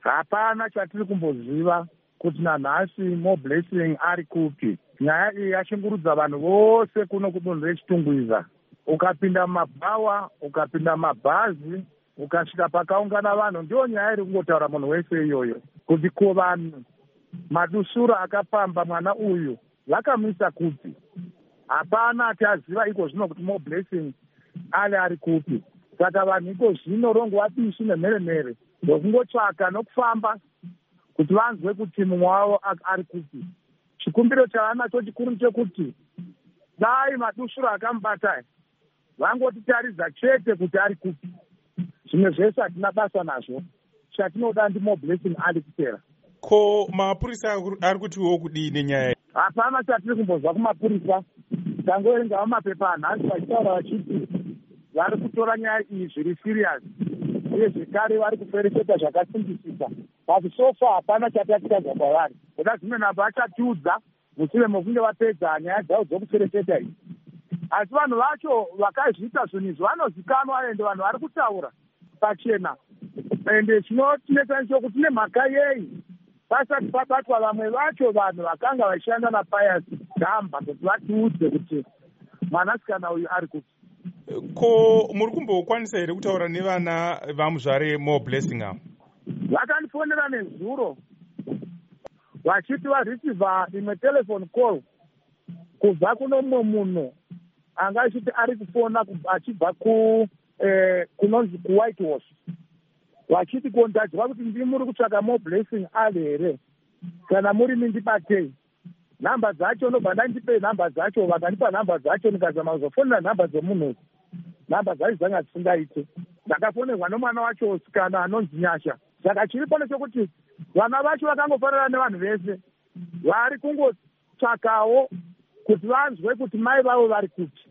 hapana chatiri kumboziva kuti nanhasi MoBlessing ari kupi. Nyaya iyi yashungurudza vanhu vose kuno kudunhu reChitungwiza. Ukapinda mumabhawa, ukapinda mumabhazi, ukasvika pakaungana vanhu, ndiyo nyaya iri kungotaura munhu wese iyoyo, kuti ko vanhu madusura akapamba mwana uyu vakamisa kuti. Hapana achaziva iko zvino kuti MoBlessing ari kupi. Saka vanhu iko zvino rongo bishi nemheremhere ndokungotsvaka nokufamba kuti vanzwe kuti mumwe wavo ari kupi. Chikumbiro chavanacho chikuru chekuti dai madusura akamubata vangotitaridza chete kuti ari kupi. Zvimwe zvese hatina basa nazvo. Chatinoda MoBlessing ari kupera. Ko mapurisa ari kutiwo kudii nenyaya? Hapana chatiri kumbozva kumapurisa. Tangoerengawo mapepa anhasi vachitaura vachiti vari kutora nyaya iyi zviri serious, uye zvekare vari kuferefeta zvakasimbisisa. Asi sofa hapana chatatikaza kwavari. Kuda zvimwe nhabva achatiudza mushure mokunge vapedza nyaya dzavo dzokuferefeta iyi. Asi vanhu vacho vakazviita zvinhu izvi vanozikanwa, ende vanhu vari kutaura pachena. Ende chinotinetsa ndechokuti nemhaka yei pasati pabatwa vamwe vacho vanhu vakanga vachishanda naPius Gamba kuti vatiudze kuti mwanasikana uyu ari kuti. Ko muri kumbokwanisa here kutaura nevana vamuzvare MoBlessing avo? Vakandifonera nezuro vachiti varisivha imwe telefone call kubva kuno mumwe munhu anga achiti ari kufona achibva kunonzi kuWhite Horse, vachiti kondadziwa kuti ndimuri kutsvaka MoBlessing ali here, kana muri mindibatei. Nhamba dzacho nobva ndandipe nhamba dzacho, vakandipa nhamba dzacho ndikazama kuzofonera nhamba dzemunhu. Nhamba dzacho dzanga dzisingaite. Ndakafonerwa nomwana wacho sikana anonzi Nyasha. Saka chiripo nechekuti vana vacho vakangofanana nevanhu vese, vari kungotsvakawo kuti vanzwe kuti mai vavo vari kuti.